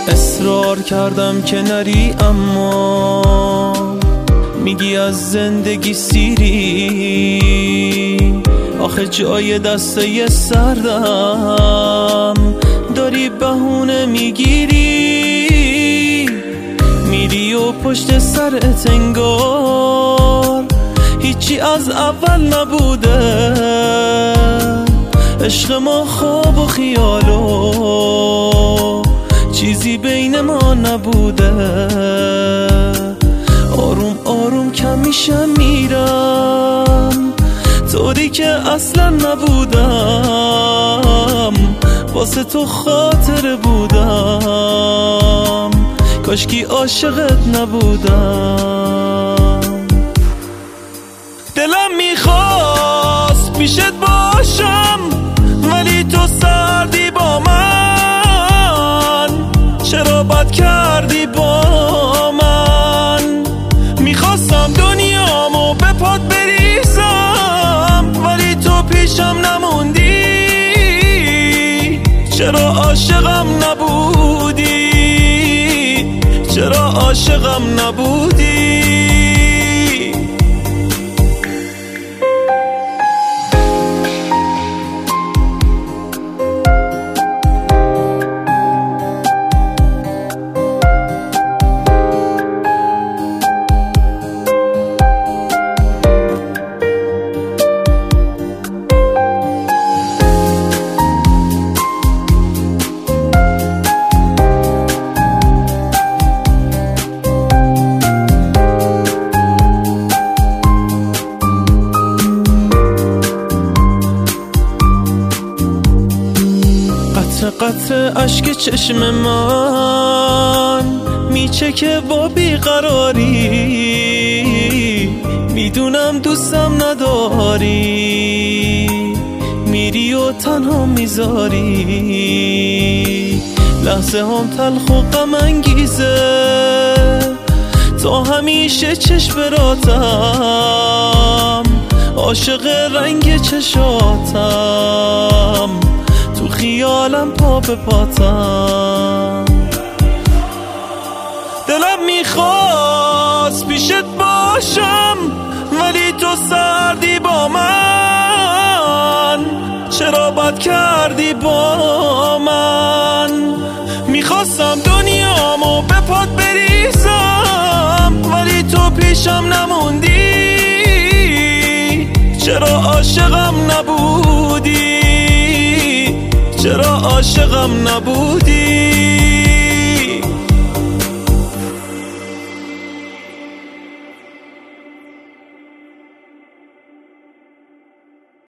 اصرار کردم که نری اما میگی از زندگی سیری. آخه جای دسته سردم داری بهونه میگیری، میری و پشت سرت انگار هیچی از اول نبوده. عشق ما خواب و خیال و چیزی بین ما نبوده. آروم آروم کم میشم میرم طوری که اصلا نبودم، واسه تو خاطر بودم، کاشکی عاشقت نبودم. دلم میخواست پیشت باشم ولی تو سردی با من، چرا بد کردی با من؟ میخواستم دنیامو به پات بریزم ولی تو پیشم نموندی، چرا عاشقم نبودی؟ چرا عاشقم نبودی؟ قطره اشک چشم من میچکه با بیقراری، میدونم دوستم نداری، میری و تنها میذاری. لحظه هم تلخ و غم انگیزه، تا همیشه چشم براتم، عاشق رنگ چشاتم، تو خیالم پا به پاتم. دلم میخواست پیشت باشم ولی تو سردی با من، چرا بد کردی با من؟ میخواستم دنیامو به پات بریزم ولی تو پیشم نموندی، چرا عاشقم نبودی؟ چرا عاشقم نبودی؟